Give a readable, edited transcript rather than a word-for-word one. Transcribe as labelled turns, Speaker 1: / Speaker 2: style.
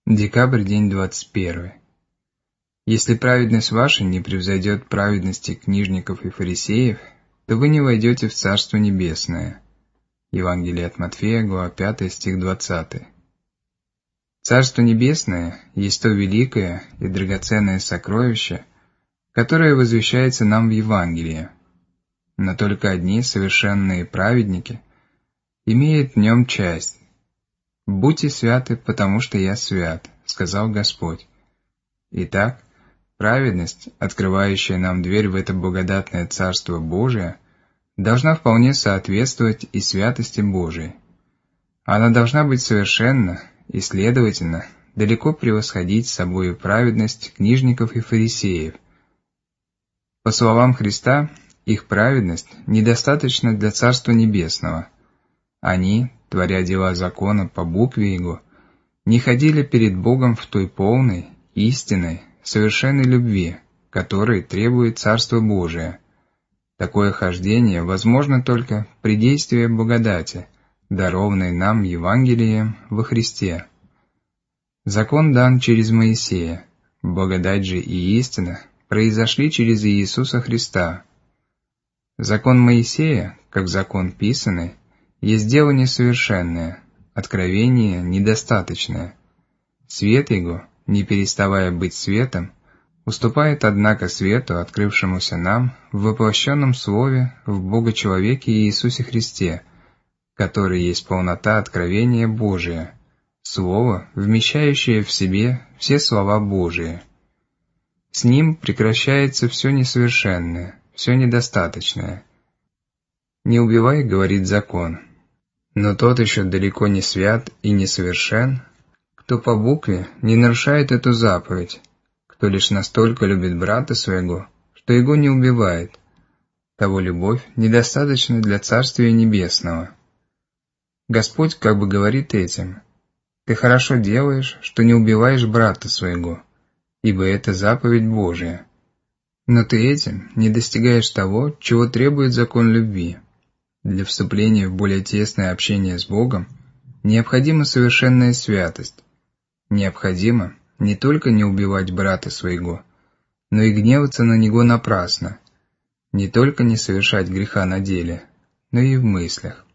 Speaker 1: Декабрь, день 21. Если праведность ваша не превзойдет праведности книжников и фарисеев, то вы не войдете в Царство Небесное. Евангелие от Матфея, глава 5, стих 20. Царство Небесное есть то великое и драгоценное сокровище, которое возвещается нам в Евангелии. Но только одни совершенные праведники имеют в нем часть. «Будьте святы, потому что я свят», — сказал Господь. Итак, праведность, открывающая нам дверь в это благодатное Царство Божие, должна вполне соответствовать и святости Божией. Она должна быть совершенна и, следовательно, далеко превосходить собою праведность книжников и фарисеев. По словам Христа, их праведность недостаточна для Царства Небесного. Они, творя дела закона по букве Его, не ходили перед Богом в той полной, истинной, совершенной любви, которой требует Царство Божие. Такое хождение возможно только при действии благодати, дарованной нам Евангелием во Христе. Закон дан через Моисея, благодать же и истина произошли через Иисуса Христа. Закон Моисея, как закон писанный, есть дело несовершенное, откровение недостаточное. Свет Его, не переставая быть светом, уступает, однако, свету, открывшемуся нам в воплощенном Слове в Бога-человеке Иисусе Христе, который есть полнота откровения Божия, Слово, вмещающее в себе все слова Божии. С Ним прекращается все несовершенное, все недостаточное. «Не убивай», — говорит закон. Но тот еще далеко не свят и несовершен, кто по букве не нарушает эту заповедь, кто лишь настолько любит брата своего, что его не убивает. Того любовь недостаточна для Царствия Небесного. Господь как бы говорит этим: «Ты хорошо делаешь, что не убиваешь брата своего, ибо это заповедь Божия. Но ты этим не достигаешь того, чего требует закон любви». Для вступления в более тесное общение с Богом необходима совершенная святость. Необходимо не только не убивать брата своего, но и гневаться на него напрасно, не только не совершать греха на деле, но и в мыслях.